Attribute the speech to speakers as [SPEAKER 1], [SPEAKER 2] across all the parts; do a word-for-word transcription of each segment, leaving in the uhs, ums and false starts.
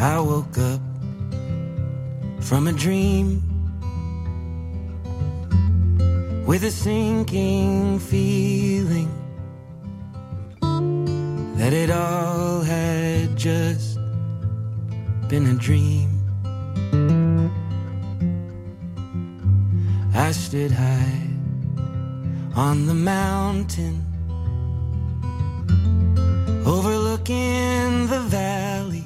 [SPEAKER 1] I woke up from a dream with a sinking feeling that it all had just been a dream. I stood high on the mountain, overlooking the valley.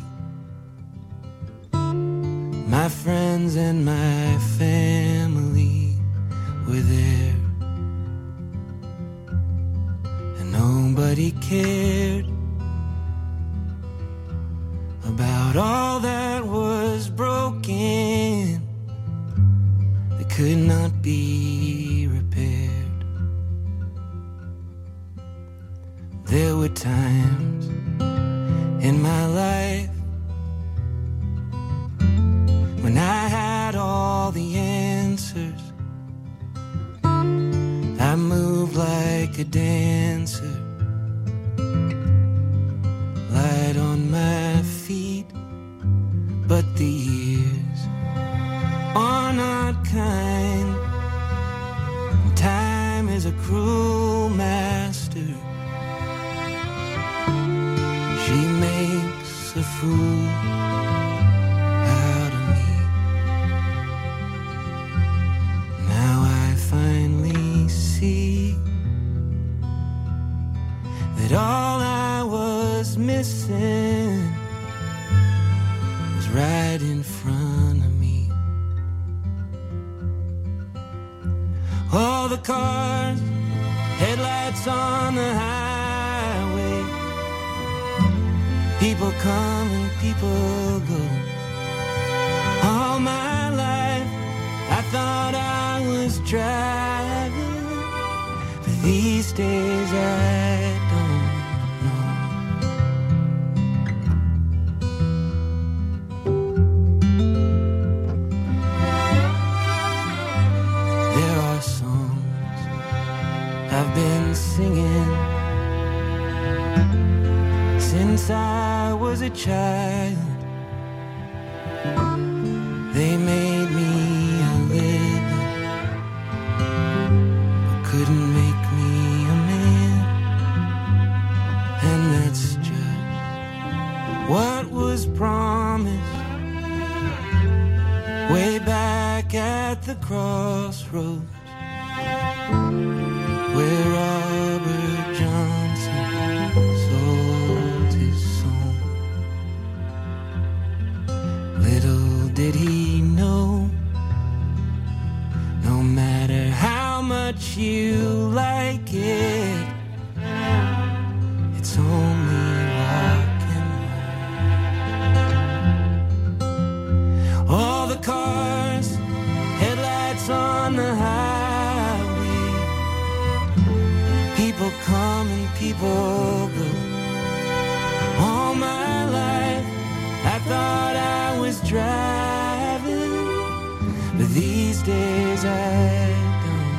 [SPEAKER 1] My friends and my family were there, and nobody cared about all that was broken that could not be repaired. There were times in my life when I had all the answers. I moved like a dancer, light on my feet, but the years are not kind. Time is a cruel master. She makes a fool out of me. Now I finally see that all I was missing was right in front of me. All the cars, headlights on the highway, people come and people go. All my life I thought I was driving, but these days I don't know. There are songs I've been singing since I was a child. They made me a living, but couldn't make me a man. And that's just what was promised way back at the crossroads, where Robert Johnson sold his soul. Little did he know, no matter how much you like it, it's only rock and roll. All the cars, headlights on the highway, people come and people go. All my life I thought I was driving, but these days I don't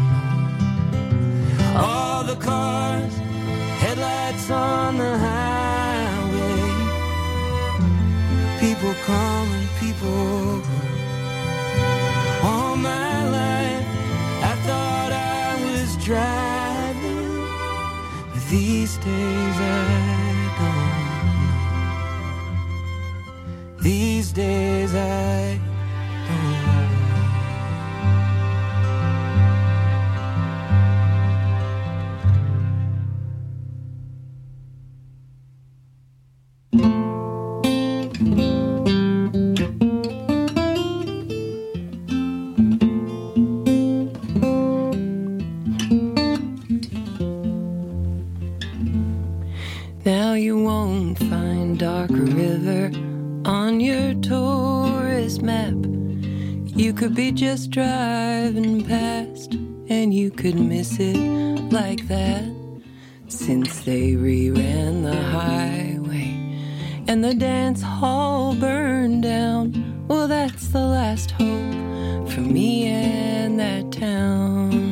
[SPEAKER 1] know. All the cars, headlights on the highway, people come and people go. All my life I thought I was driving, but these days I don't know. These days I don't know.
[SPEAKER 2] Now you won't find Dark River on your tourist map. You could be just driving past and you could miss it like that. Since they reran the highway and the dance hall burned down, well, that's the last hope for me and that town.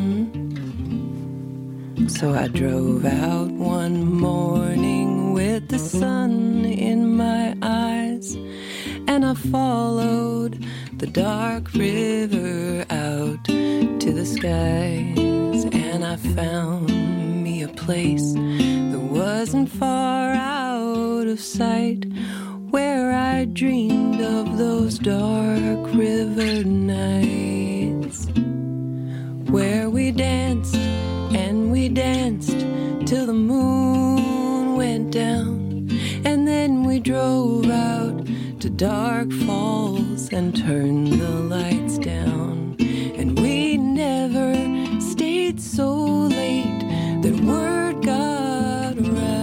[SPEAKER 2] So I drove out one morning with the sun in my eyes and I followed the dark river out to the skies, and I found me a place that wasn't far out of sight, where I dreamed of those dark river nights, where we danced and we danced till the moon went down, and then we drove out to Dark Falls and turned the lights down, and we never stayed so late that word got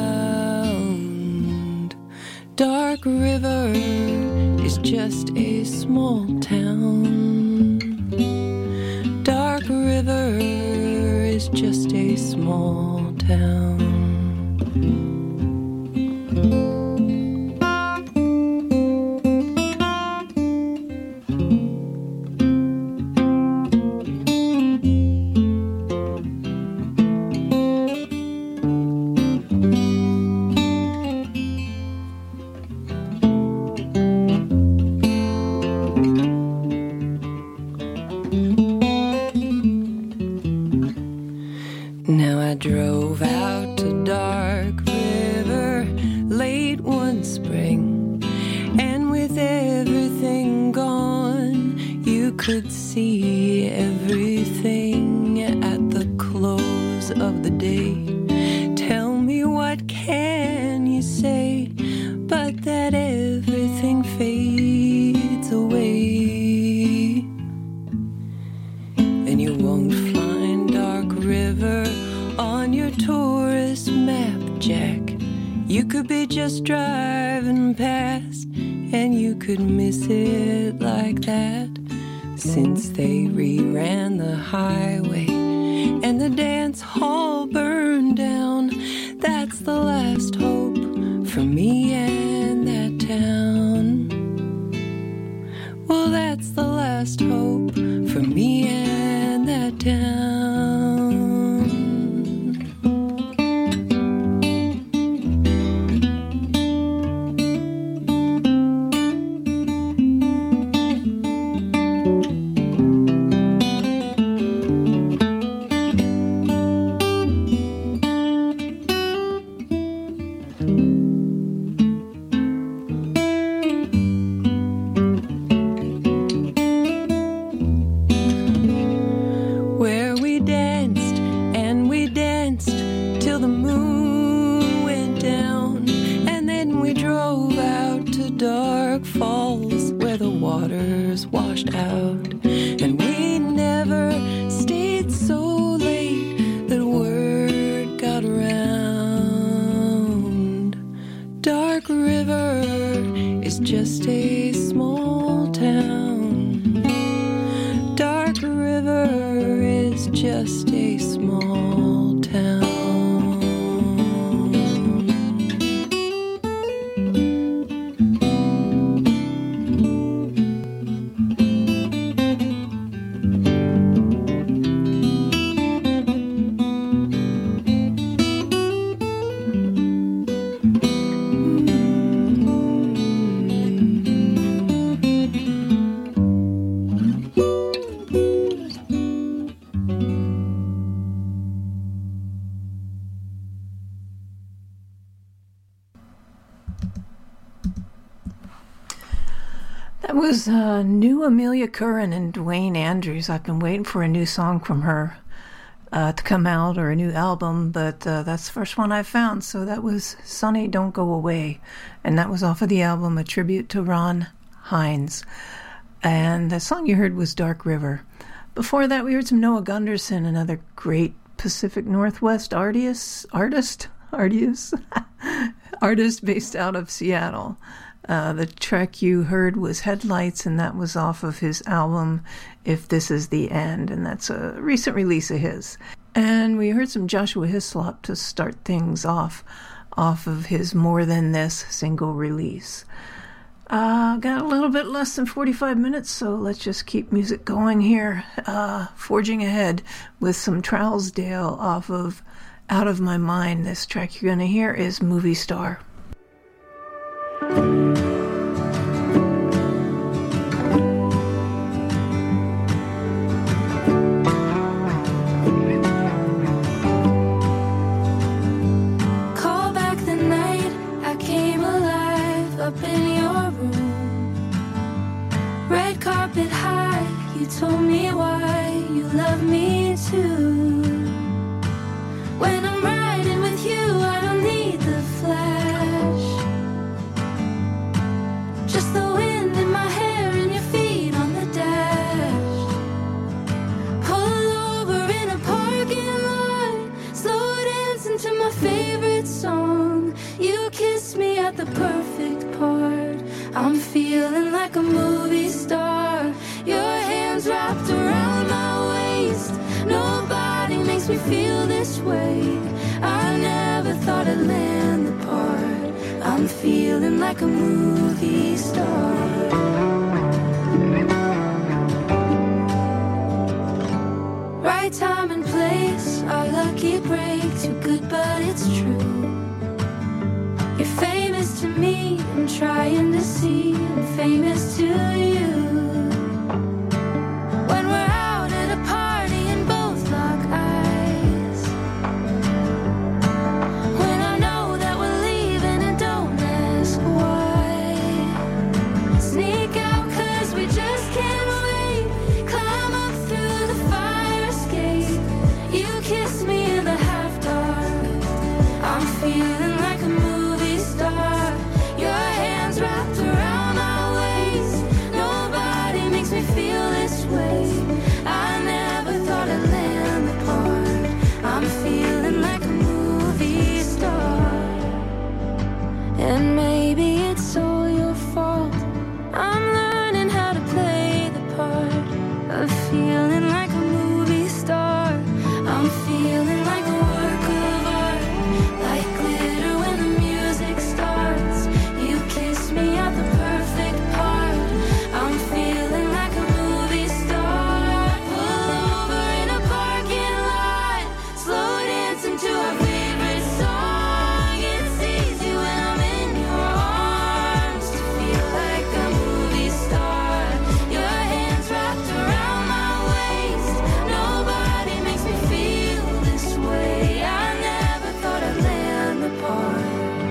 [SPEAKER 2] around. Dark River is just a small town. Dark River is just a small town. Now I drove out to Dark River late one spring, and with everything gone, you could see everything at the close of the day. Tell me, what can you say but that everything fades away, and you won't find Dark River on your tourist map, Jack. You could be just driving past, and you could miss it like that, since they reran the highway and the dance hall burned down. That's the last hope for me and that town. Well, that's the last hope for me and that town. Washed out, and we never stayed so late that word got around. Dark River is just a small town. Dark River is just a small town. That was uh, new Amelia Curran and Dwayne Andrews. I've been waiting for a new song from her uh, to come out, or a new album, but uh, that's the first one I found. So that was Sonny Don't Go Away, and that was off of the album A Tribute to Ron Hynes. And the song you heard was Dark River. Before that, we heard some Noah Gunderson, another great Pacific Northwest artist, artist, artist, artist based out of Seattle. Uh, the track you heard was Headlights, and that was off of his album If This Is the End, and that's a recent release of his. And we heard some Joshua Hislop to start things off, off of his More Than This single release. Uh, got a little bit less than forty-five minutes, so let's just keep music going here. Uh, forging ahead with some Trousdale off of Out of My Mind. This track you're going to hear is Movie Star.
[SPEAKER 1] You told me why you love me too. When I'm riding with you, I don't need the flash. Just the wind in my hair and your feet on the dash. Pull over in a parking lot, slow dancing to my favorite song. You kiss me at the perfect part. I'm feeling like a movie star. Your hands wrapped around my waist. Nobody makes me feel this way. I never thought I'd land the part. I'm feeling like a movie star. Right time and place, our lucky break. Too good but it's true. You're famous to me, I'm trying to see. I'm famous to you. When we're out at a party and both lock eyes. When I know that we're leaving and don't ask why. Sneak out cause we just can't wait. Climb up through the fire escape. You kiss me in the half dark. I'm feeling like a movie star. Your hands wrapped around my waist. Nobody makes me feel this way. I never thought I'd land the part. I'm feeling like a movie star. And maybe it's all your fault. I'm learning how to play the part of feeling like a movie star. I'm feeling like a work of art, like glitter when the music starts. You kiss me at the perfect part. I'm feeling like a movie star. Pull over in a parking lot, slow dancing to our favorite song. It's easy when I'm in your arms to feel like a movie star. Your hands wrapped around my waist. Nobody makes me feel this way. I never thought I'd land the part.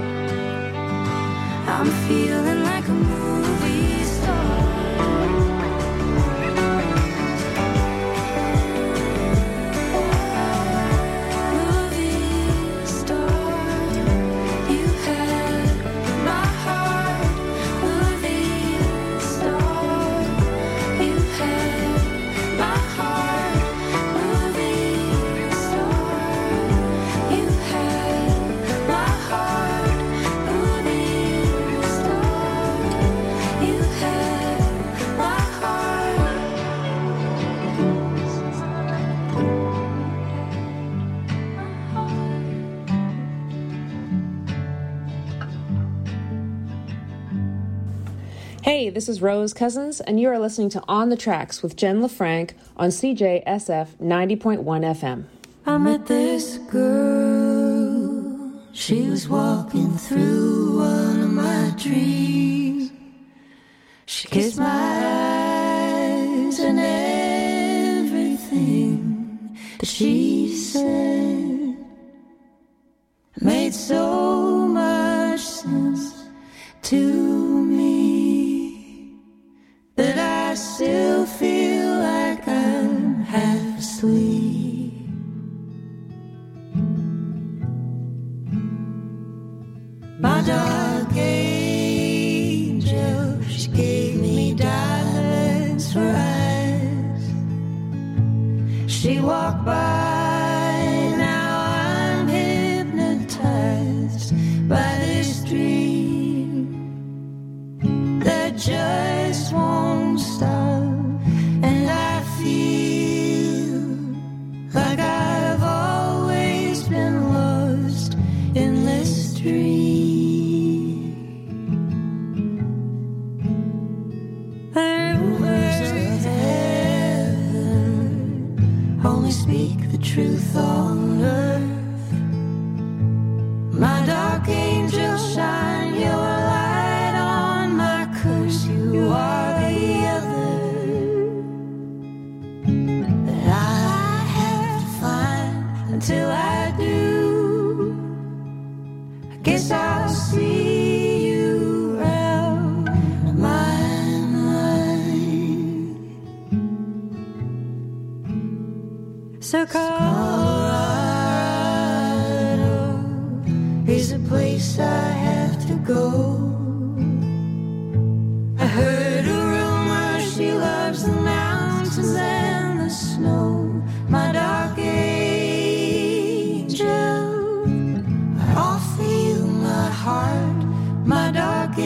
[SPEAKER 1] I'm feeling like a movie star. Movie star. You had my heart. Movie star. You had my heart. Movie star. You had my heart. Movie star. You had my heart.
[SPEAKER 3] Hey, this is Rose Cousins, and you are listening to On the Tracks with Jen LaFranc on C J S F ninety point one F M.
[SPEAKER 1] I met this girl. She was walking through one of my dreams. She kissed my eyes and everything that she said made so much sense to me that I still feel like I'm half asleep. My dark angel, she gave me diamonds for eyes. She walked by, now I'm hypnotized by this dream that just won't stop. And I feel like I've always been lost in this dream. Only speak the truth on earth. My dark angel, shine your light on my curse. You are the other that I have to find. Until I do, I guess I'll see you around my mind.
[SPEAKER 2] So Colorado is a place I have to go. I heard a rumor she loves the mountains and the snow. My dark angel, I offer you my heart. My dark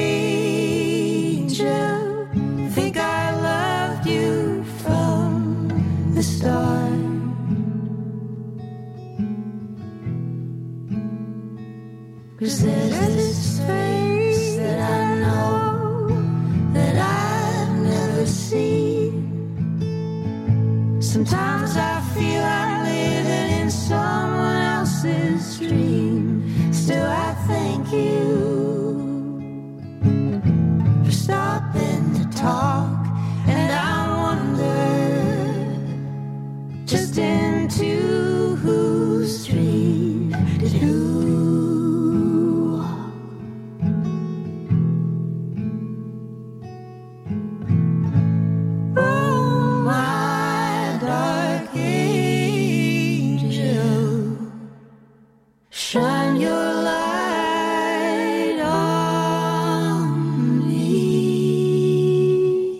[SPEAKER 2] angel, think I loved you from the start. Cause there's this face that I know that I've never seen. Sometimes I feel I'm living in someone else's dream. Still I thank you for stopping to talk. And I wonder just into whose street did who shine your light on me.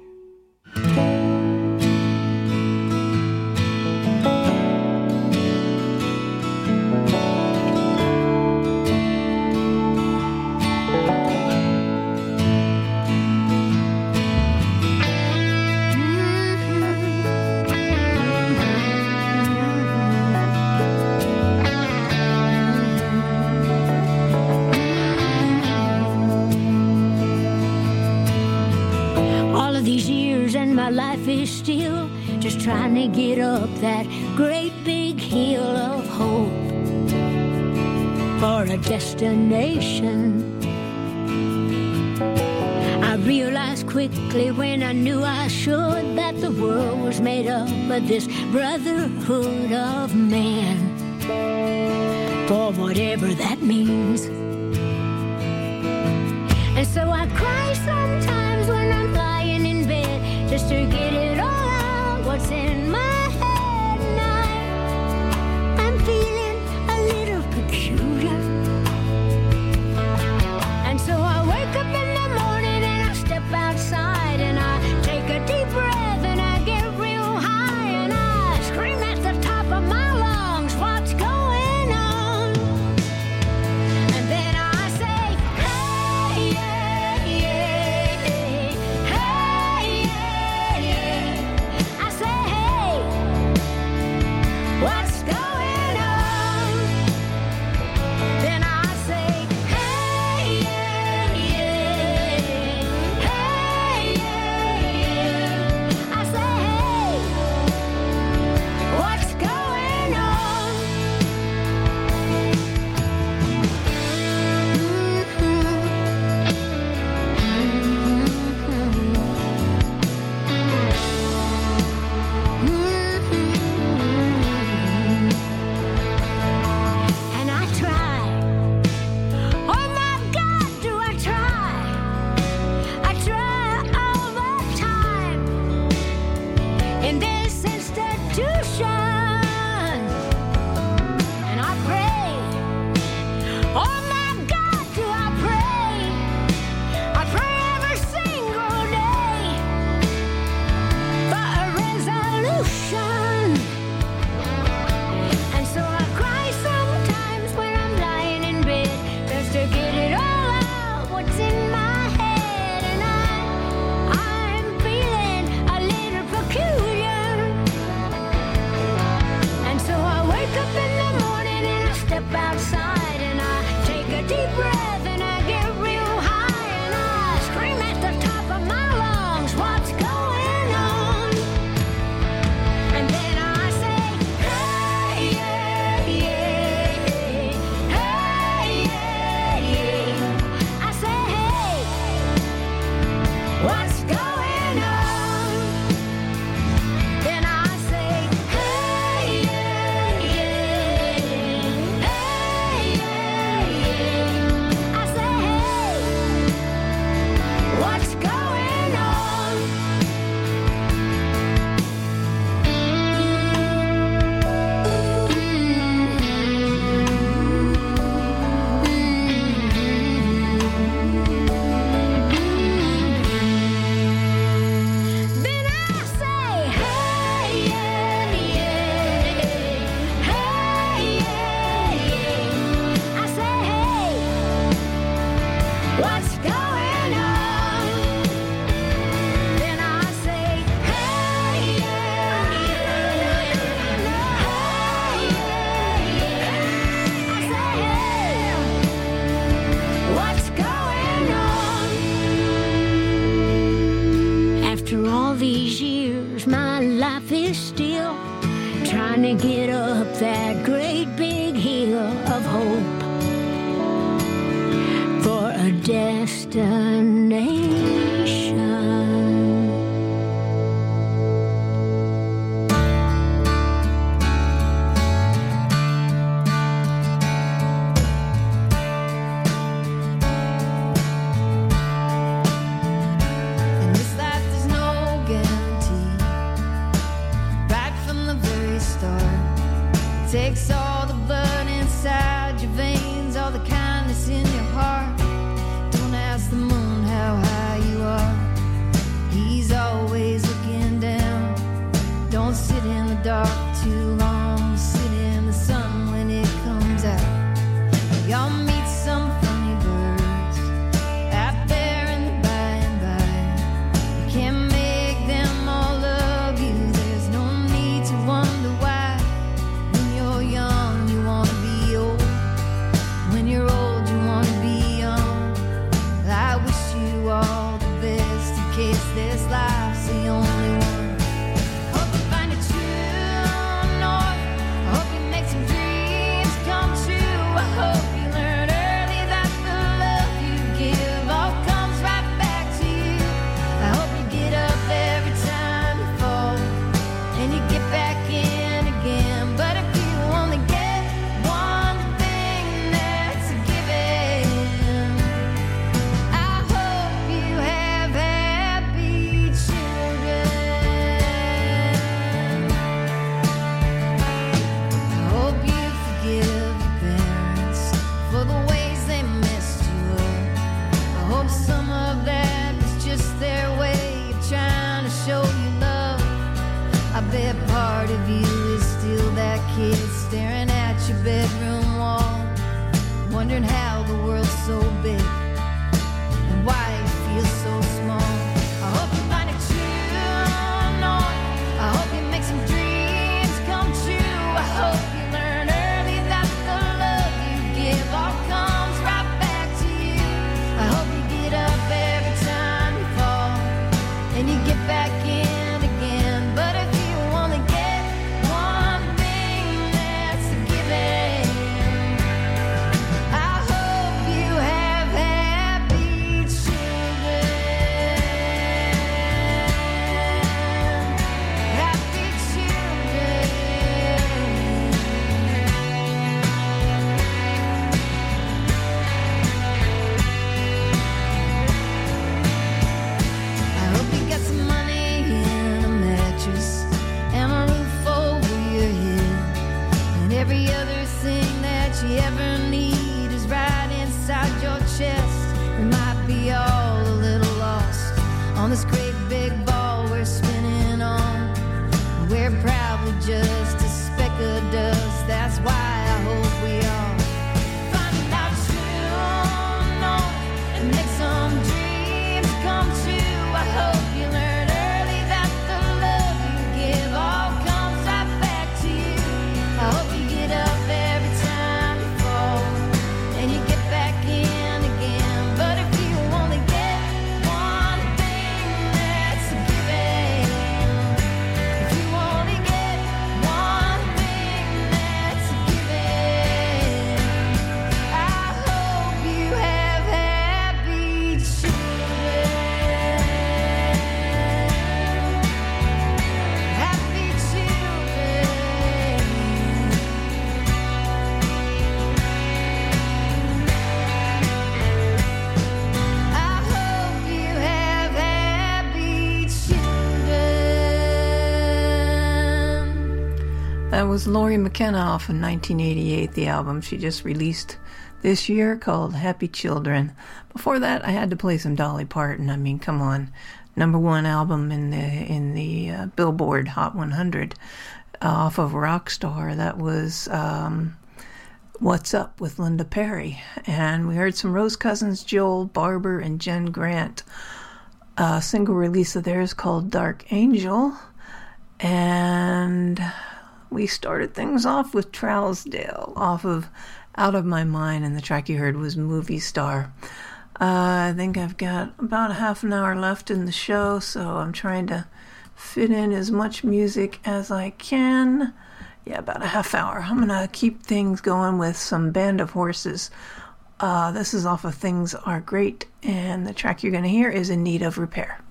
[SPEAKER 4] My life is still just trying to get up that great big hill of hope for a destination. I realized quickly when I knew I should that the world was made up of this brotherhood of man, for whatever that means. And so I cry sometimes when I'm lying in bed, just to get it all out, what's in my head. And I, I'm feeling a little peculiar. And so I wake up in the morning and I step outside and I take a deep breath and I get real high and I scream at the top of my lungs, what's going on? And then I say, hey, yeah, yeah, yeah. Sometimes my life is still trying to get up that great big hill of hope for a destination.
[SPEAKER 1] Takes all the blood inside your veins, all the kindness in your heart. Don't ask the moon how high you are. He's always looking down. Don't sit in the dark too long. Sit in the sun when it comes out. Y'all meet some funny birds out there in the by and by. You can't make them all love you. There's no need to wonder why. Young, you wanna be old. When you're old, you wanna be young. I wish you all the best in case this life's the only one. Hope you find a true north. I hope you make some dreams come true. I hope you learn early that the love you give all comes right back to you. I hope you get up every time you fall and you get back in again. But if you only get one thing that's a given, I hope you have happy children. I hope you forgive your parents for the ways they messed you up. I hope some of that was just their way of trying to show you love. I bet part of you is still that kid staring at your bedroom wall, wondering how the world's so big and why you feel so small. I hope you find a true north. I hope you make some dreams come true. I hope you learn early that the love you give all comes right back to you. I hope you get up every time you fall and you get back in again. But if you only get one thing that's a given, I hope you have happy children. Happy children. I hope you got some money in a mattress and a roof over your head, and every other thing that you ever need is right inside your chest. We might be all a little lost on this great big ball we're spinning on. We're probably just a speck of dust. That's why I hope we all find out true north and make some dreams come true. I hope you learn early that the love you give all comes right back to you. I hope you get up every time you fall and you get back in again. But if you only get one thing that's a given, if you only get one thing that's a given, I hope you have happy children. Happy children. I hope you have happy children.
[SPEAKER 2] That was Lori McKenna off in nineteen eighty-eight, the album she just released this year called Happy Children. Before that, I had to play some Dolly Parton. I mean, come on. Number one album in the in the uh, Billboard Hot one hundred uh, off of Rockstar. That was um, What's Up with Linda Perry. And we heard some Rose Cousins, Joel Barber, and Jen Grant. A single release of theirs called Dark Angel. And we started things off with Trousdale off of Out of My Mind, and the track you heard was Movie Star. Uh, I think I've got about a half an hour left in the show, so I'm trying to
[SPEAKER 5] fit in as much music as I can. Yeah, about a half hour. I'm gonna keep things going with some Band of Horses. Uh, this is off of Things Are Great, and the track you're gonna hear is In Need of Repair.